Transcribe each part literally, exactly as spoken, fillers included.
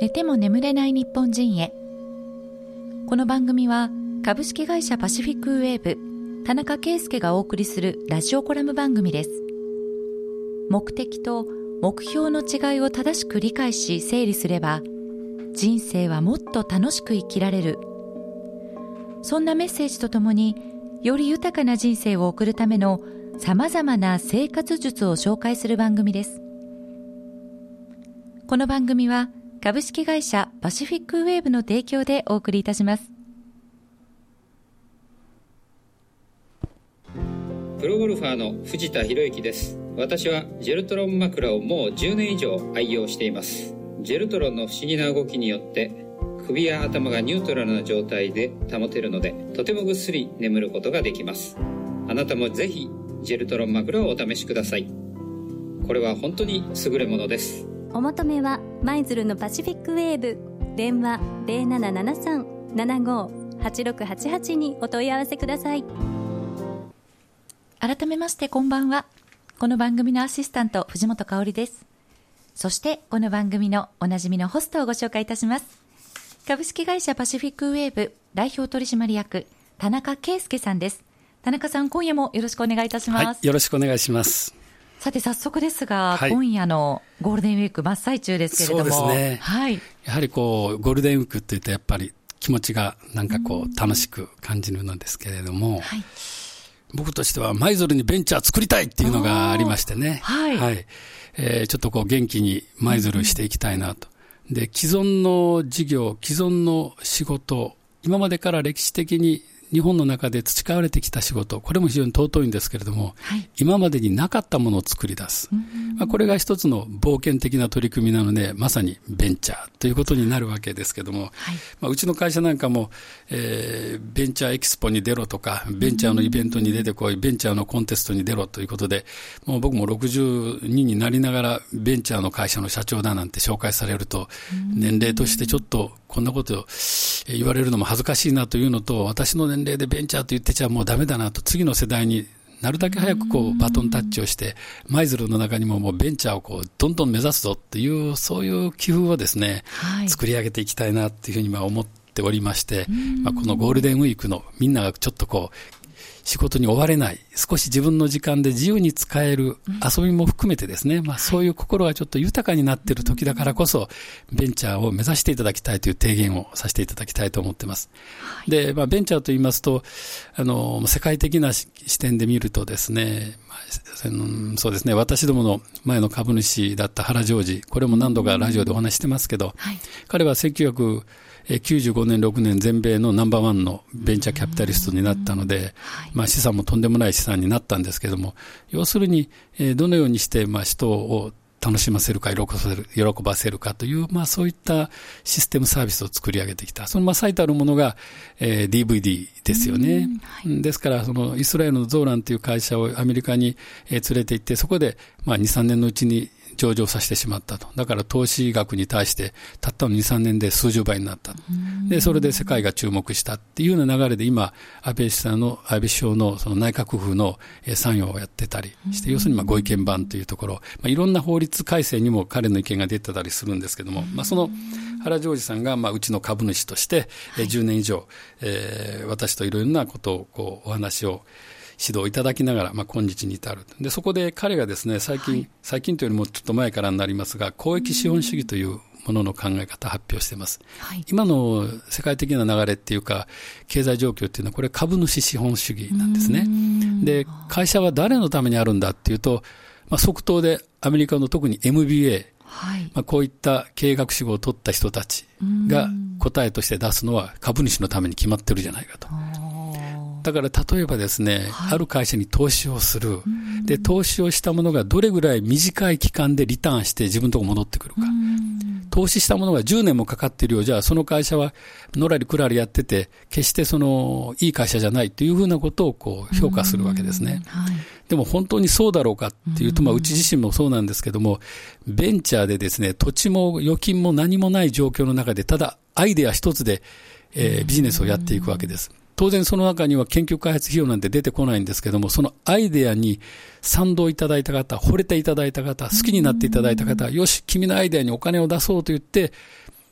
寝ても眠れない日本人へ。この番組は株式会社パシフィックウェーブ田中圭介がお送りするラジオコラム番組です。目的と目標の違いを正しく理解し整理すれば、人生はもっと楽しく生きられる。そんなメッセージとともに、より豊かな人生を送るためのさまざまな生活術を紹介する番組です。この番組は株式会社パシフィックウェーブの提供でお送りいたします。 プロゴルファーの藤田博之です。私はジェルトロン枕をもうじゅうねん以上愛用しています。ジェルトロンの不思議な動きによって首や頭がニュートラルな状態で保てるので、とてもぐっすり眠ることができます。あなたもぜひジェルトロン枕をお試しください。これは本当に優れものです。 お求めは舞鶴のパシフィックウェーブ、電話 ゼロななななさん ななごはちろくはちはち にお問い合わせください。 改めましてこんばんは。この番組のアシスタント藤本香織です。そしてこの番組のおなじみのホストをご紹介いたします。株式会社パシフィックウェーブ代表取締役田中圭介さんです。田中さん、今夜もよろしくお願いいたします。 はい、よろしくお願いします。 さて早速ですが、 はい、 今夜のゴールデンウィーク真っ最中ですけれども。 そうですね、 はい、 やはりこうゴールデンウィークって言うとやっぱり気持ちがなんかこう楽しく感じるのですけれども、はい、僕としては舞鶴にベンチャー作りたいっていうのがありましてね、はいはい、えー、ちょっとこう元気に舞鶴していきたいなと。で、既存の事業、既存の仕事、今までから歴史的に日本の中で培われてきた仕事、これも非常に尊いんですけれども、はい、今までになかったものを作り出す、まあ、これが一つの冒険的な取り組みなので、まさにベンチャーということになるわけですけれども、はい、まあ、うちの会社なんかも、えー、ベンチャーエキスポに出ろとか、ベンチャーのイベントに出てこい、ベンチャーのコンテストに出ろということで、もう僕もろくじゅうにになりながらベンチャーの会社の社長だなんて紹介されると、年齢としてちょっとこんなことを言われるのも恥ずかしいなというのと、私の年齢でベンチャーと言ってちゃもうダメだなと、次の世代になるだけ早くこうバトンタッチをして、舞鶴の中にももうベンチャーをこうどんどん目指すぞっていう、そういう気風をですね、はい、作り上げていきたいなっていうふうにまあ思っておりまして、まあ、このゴールデンウィークのみんながちょっとこう仕事に追われない、少し自分の時間で自由に使える遊びも含めてですね、まあ、そういう心がちょっと豊かになっている時だからこそ、ベンチャーを目指していただきたいという提言をさせていただきたいと思っています。はい、で、まあ、ベンチャーと言いますと、あの、世界的な視点で見るとですね、まあ、そうですね、私どもの前の株主だった原ジョージ、これも何度かラジオでお話してますけど、はい、彼はせんきゅうひゃくきゅうじゅうごねんろくねん全米のナンバーワンのベンチャーキャピタリストになったので、まあ、資産もとんでもない資産になったんですけれども、要するにどのようにしてまあ人を楽しませるか喜ばせる、喜ばせるかという、まあそういったシステムサービスを作り上げてきた。そのまあ最たるものが、えー、ディーブイディー ですよね。はい、ですからそのイスラエルのゾーランという会社をアメリカに連れて行って、そこでまあに、さんねんのうちに上場させてしまったと。だから投資額に対してたったのに、さんねんで数十倍になった。で、それで世界が注目したっていうような流れで、今安倍さんの安倍首相のその内閣府の参与をやってたりして、要するにまあご意見番というところ、まあ、いろんな法律改正にも彼の意見が出てたりするんですけども、まあ、その原ジョージさんがまあうちの株主としてじゅうねん以上、えー、私といろいろなことをこうお話を指導いただきながら、まあ、今日に至る。で、そこで彼がですね、最近、はい、最近というよりもちょっと前からになりますが、公益資本主義というものの考え方を発表しています。はい、今の世界的な流れっていうか、経済状況っていうのは、これ株主資本主義なんですね。で、会社は誰のためにあるんだっていうと、まあ、即答でアメリカの特に エムビーエー、はい、まあ、こういった経営学士号を取った人たちが答えとして出すのは株主のために決まってるじゃないかと。だから例えばですね、はい、ある会社に投資をする。で、投資をしたものがどれぐらい短い期間でリターンして自分のところ戻ってくるか。投資したものがじゅうねんもかかっているようじゃ、その会社はのらりくらりやってて、決してそのいい会社じゃないというふうなことをこう評価するわけですね。はい、でも本当にそうだろうかっていうと、まあうち自身もそうなんですけども、ベンチャーでですね、土地も預金も何もない状況の中で、ただアイデア一つで、えー、ビジネスをやっていくわけです。当然その中には研究開発費用なんて出てこないんですけども、そのアイデアに賛同いただいた方、惚れていただいた方、好きになっていただいた方、よし、君のアイデアにお金を出そうと言って、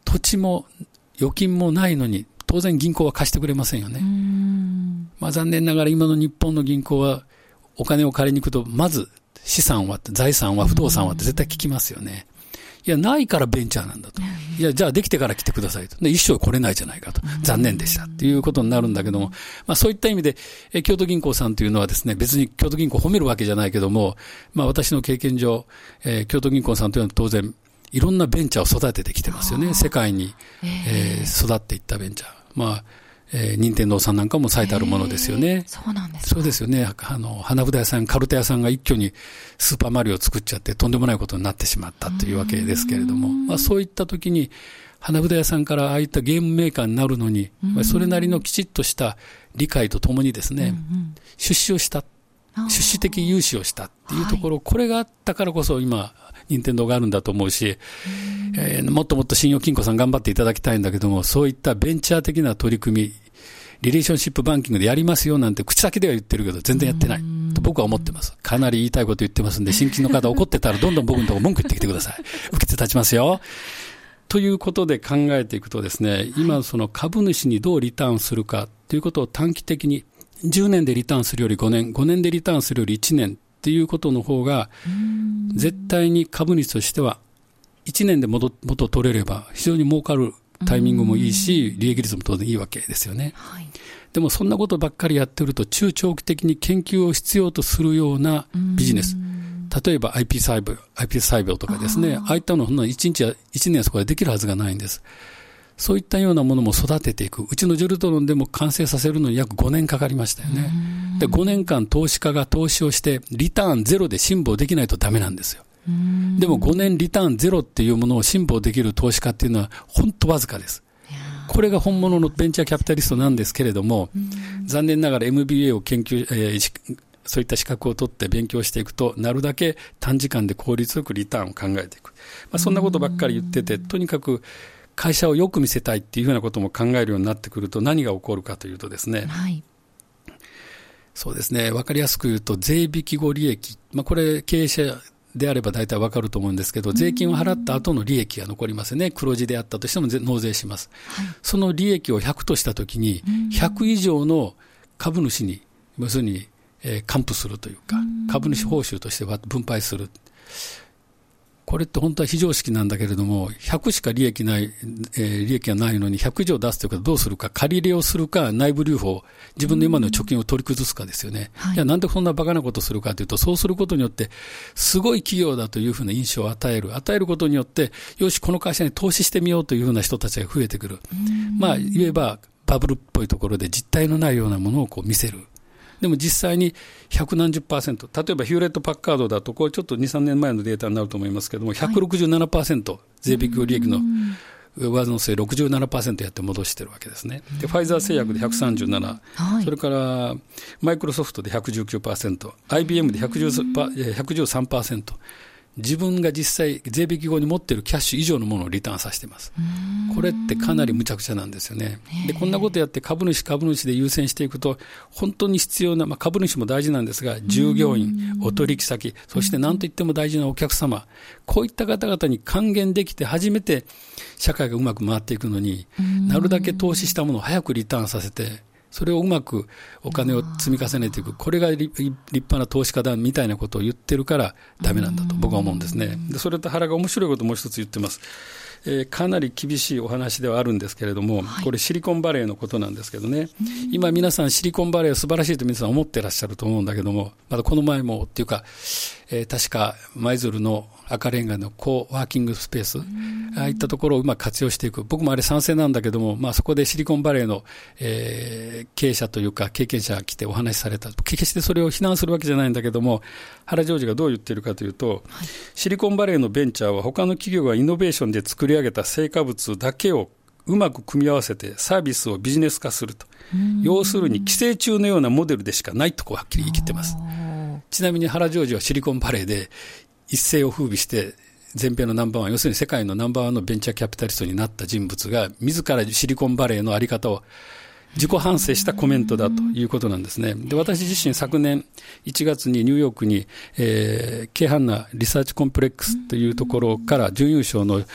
土地も預金もないのに、当然銀行は貸してくれませんよね。まあ、残念ながら今の日本の銀行はお金を借りに行くと、まず資産は、財産は、不動産はって絶対聞きますよね。いや、ないからベンチャーなんだと。いや、じゃあできてから来てくださいと。で、一生来れないじゃないかと。残念でした。っていうことになるんだけども、まあそういった意味で、え京都銀行さんというのはですね、別に京都銀行を褒めるわけじゃないけども、まあ私の経験上、えー、京都銀行さんというのは当然、いろんなベンチャーを育ててきてますよね。世界に、えー、育っていったベンチャー。まあ、えー、任天堂さんなんかも最たるものですよね。 そうなんですか。 そうですよね。あの、花札屋さん、カルテ屋さんが一挙にスーパーマリオを作っちゃってとんでもないことになってしまったというわけですけれども、まあそういった時に、花札屋さんからああいったゲームメーカーになるのに、それなりのきちっとした理解とともにですね、出資をした。出資的融資をしたっていうところ、はい、これがあったからこそ今、任天堂があるんだと思うし、えー、もっともっと信用金庫さん頑張っていただきたいんだけども、そういったベンチャー的な取り組み、リレーションシップバンキングでやりますよなんて口先では言ってるけど全然やってないと僕は思ってます。かなり言いたいこと言ってますんで、新規の方怒ってたらどんどん僕のところ文句言ってきてください。受けて立ちますよ。ということで考えていくとですね、今その株主にどうリターンするかということを短期的にじゅうねんでリターンするよりごねん、ごねんでリターンするよりいちねんっていうことの方が絶対に株主としてはいちねんで元を取れれば非常に儲かるタイミングもいいし、利益率も当然いいわけですよね。はい、でもそんなことばっかりやってると中長期的に研究を必要とするようなビジネス。例えば アイピー 細胞、アイピー 細胞とかですね、ああいったのほんのいちにちやいちねんそこでできるはずがないんです。そういったようなものも育てていく。うちのジェルトロンでも完成させるのに約ごねんかかりましたよね。で、ごねんかん投資家が投資をしてリターンゼロで辛抱できないとダメなんですよ。でもごねんリターンゼロっていうものを辛抱できる投資家っていうのは本当わずかです。これが本物のベンチャーキャピタリストなんですけれども、残念ながら エムビーエー を研究、えー、そういった資格を取って勉強していくと、なるだけ短時間で効率よくリターンを考えていく。まあ、そんなことばっかり言ってて、とにかく会社をよく見せたいっていうようなことも考えるようになってくると何が起こるかというとですね、はい、そうですね、わかりやすく言うと税引き後利益、まあ、これ経営者であれば大体わかると思うんですけど、税金を払った後の利益が残りますね。黒字であったとしても納税します。はい、その利益をひゃくとしたときに、ひゃく以上の株主に、要するに、えー、還付するというか、株主報酬として分配する。これって本当は非常識なんだけれども、ひゃくしか利益ない、えー、利益がないのにひゃく以上出すということはどうするか、借り入れをするか、内部留保、自分の今の貯金を取り崩すかですよね。はい、いや、なんでそんなバカなことをするかというと、そうすることによって、すごい企業だというふうな印象を与える。与えることによって、よし、この会社に投資してみようというふうな人たちが増えてくる。まあ、言えば、バブルっぽいところで実体のないようなものをこう見せる。でも実際に百何十パーセント、例えばヒューレット・パッカードだと、これちょっとに、さんねんまえのデータになると思いますけれども、ひゃくろくじゅうななパーセント、はい、税引き後利益の上乗せろくじゅうななパーセントやって戻してるわけですね。で、ファイザー製薬でひゃくさんじゅうなな、はい、それからマイクロソフトで ひゃくじゅうきゅうパーセント、アイビーエム でひゃくじゅうさんパーセント、自分が実際税引き後に持っているキャッシュ以上のものをリターンさせています。これってかなり無茶苦茶なんですよね。で、こんなことやって株主株主で優先していくと、本当に必要な、まあ、株主も大事なんですが、従業員、お取引先、そして何と言っても大事なお客様、こういった方々に還元できて初めて社会がうまく回っていくのに、なるだけ投資したものを早くリターンさせて、それをうまくお金を積み重ねていく。これが立派な投資家だみたいなことを言ってるからダメなんだと僕は思うんですね。で、それと原が面白いことをもう一つ言ってます。えー、かなり厳しいお話ではあるんですけれども、はい、これシリコンバレーのことなんですけどね、今皆さんシリコンバレーは素晴らしいと皆さん思ってらっしゃると思うんだけども、まだこの前もっていうか、えー、確か舞鶴の赤レンガのコーワーキングスペース、ああいったところをうまく活用していく。僕もあれ賛成なんだけども、まあそこでシリコンバレーの、えー、経営者というか経験者が来てお話しされた。決してそれを非難するわけじゃないんだけども、原ジョージがどう言っているかというと、はい、シリコンバレーのベンチャーは他の企業がイノベーションで作り上げた成果物だけをうまく組み合わせてサービスをビジネス化すると。要するに寄生虫のようなモデルでしかないとこうはっきり言い切ってます。ちなみに原ジョージはシリコンバレーで一世を風靡して全米のナンバーワン、要するに世界のナンバーワンのベンチャーキャピタリストになった人物が自らシリコンバレーのあり方を自己反省したコメントだということなんですね。で、私自身昨年いちがつにニューヨークに、えー、京阪なリサーチコンプレックスというところから準優勝の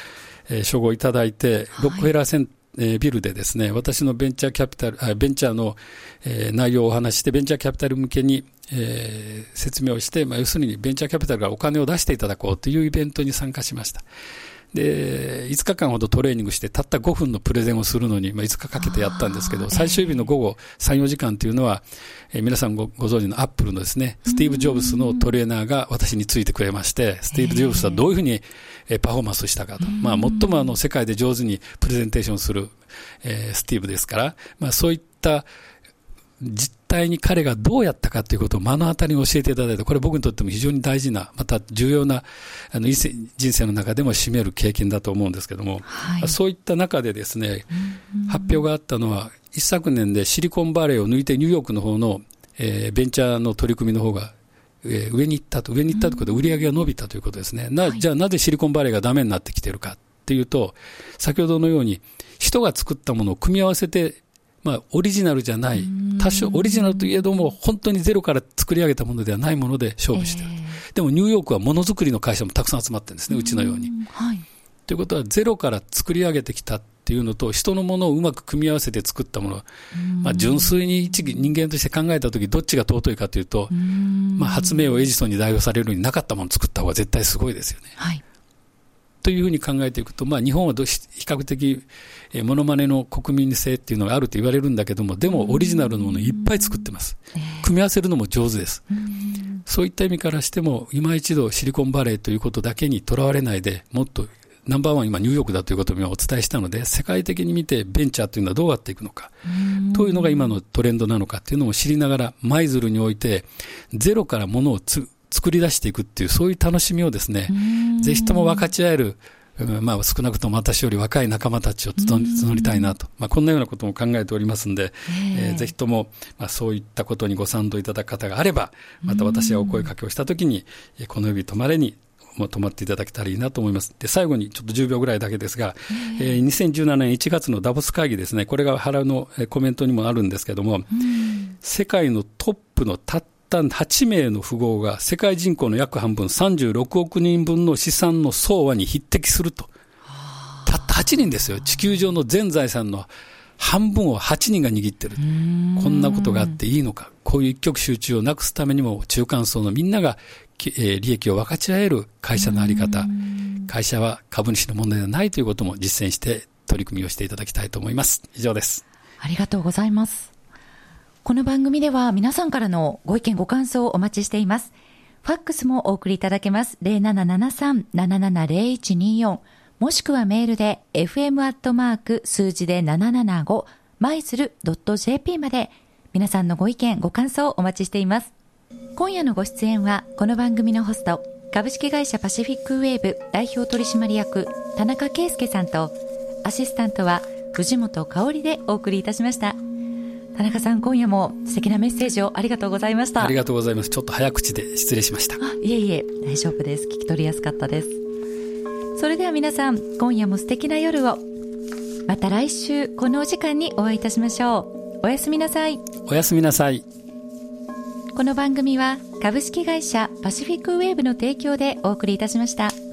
えー、称号いただいて、ロックフェラーセン、えー、ビルでですね、私のベンチャーキャピタル、あベンチャーの、えー、内容をお話して、ベンチャーキャピタル向けに、えー、説明をして、まあ、要するにベンチャーキャピタルがお金を出していただこうというイベントに参加しました。で、いつかかんほどトレーニングして、たったごふんのプレゼンをするのに、まあ、いつかかけてやったんですけど、最終日の午後さん、よじかんというのは、えー、皆さん ご, ご存知のアップルのですね、スティーブ・ジョブズのトレーナーが私についてくれまして、スティーブ・ジョブズはどういうふうにパフォーマンスしたかと。まあ、最もあの世界で上手にプレゼンテーションする、えー、スティーブですから、まあ、そういった実態に彼がどうやったかということを目の当たりに教えていただいて、これ僕にとっても非常に大事な、また重要なあの人生の中でも占める経験だと思うんですけども、はい、そういった中でですね、発表があったのは、一昨年でシリコンバレーを抜いてニューヨークの方の、えー、ベンチャーの取り組みの方が、えー、上に行ったと、上に行ったということで売り上げが伸びたということですね。な、はい、じゃあなぜシリコンバレーがダメになってきているかっていうと、先ほどのように人が作ったものを組み合わせて、まあ、オリジナルじゃない、多少オリジナルといえども本当にゼロから作り上げたものではないもので勝負している、えー、でもニューヨークはものづくりの会社もたくさん集まってるんですね、うちのように、はい、ということはゼロから作り上げてきたっていうのと、人のものをうまく組み合わせて作ったもの、まあ、純粋に一人間として考えたときどっちが尊いかというと、まあ、発明をエジソンに代表されるようになかったものを作った方が絶対すごいですよね、はい、というふうに考えていくと、まあ、日本は比較的えー、モノマネの国民性っていうのがあると言われるんだけども、でもオリジナルのものをいっぱい作ってます、えー、組み合わせるのも上手です。そういった意味からしても今一度シリコンバレーということだけにとらわれないで、もっとナンバーワン今ニューヨークだということを今お伝えしたので、世界的に見てベンチャーというのはどうやっていくのかというのが今のトレンドなのかというのを知りながら、舞鶴においてゼロからものをつ作り出していくっていう、そういう楽しみをですね、ぜひとも分かち合える、まあ、少なくとも私より若い仲間たちを募りたいなと、まあ、こんなようなことも考えておりますので、えー、ぜひとも、まあ、そういったことにご賛同いただく方があれば、また私がお声かけをしたときに、この指止まれにもう止まっていただけたらいいなと思います。で、最後にちょっとじゅうびょうぐらいだけですが、えー、にせんじゅうななねんいちがつのダボス会議ですね、これが原のコメントにもあるんですけども、世界のトップのたったはちめいの富豪が世界人口の約半分さんじゅうろくおくにんぶんの資産の総和に匹敵すると。たったはちにんですよ。地球上の全財産の半分をはちにんが握ってる。こんなことがあっていいのか。こういう一極集中をなくすためにも中間層のみんなが、えー、利益を分かち合える会社のあり方、会社は株主の問題ではないということも実践して取り組みをしていただきたいと思います。以上です。 ありがとうございます。この番組では皆さんからのご意見ご感想をお待ちしています。ファックスもお送りいただけます。ゼロななななさん ななななゼロいちによん、もしくはメールで エフエム アットマーク数字でななななごマイズル ドット ジェーピー まで皆さんのご意見ご感想をお待ちしています。今夜のご出演はこの番組のホスト、株式会社パシフィックウェーブ代表取締役田中圭介さんと、アシスタントは藤本香織でお送りいたしました。田中さん、今夜も素敵なメッセージをありがとうございました。 ありがとうございます。ちょっと早口で失礼しました。 あ、いえいえ、大丈夫です。聞き取りやすかったです。それでは皆さん、今夜も素敵な夜を。また来週このお時間にお会いいたしましょう。おやすみなさい。 おやすみなさい。 この番組は株式会社パシフィックウェーブの提供でお送りいたしました。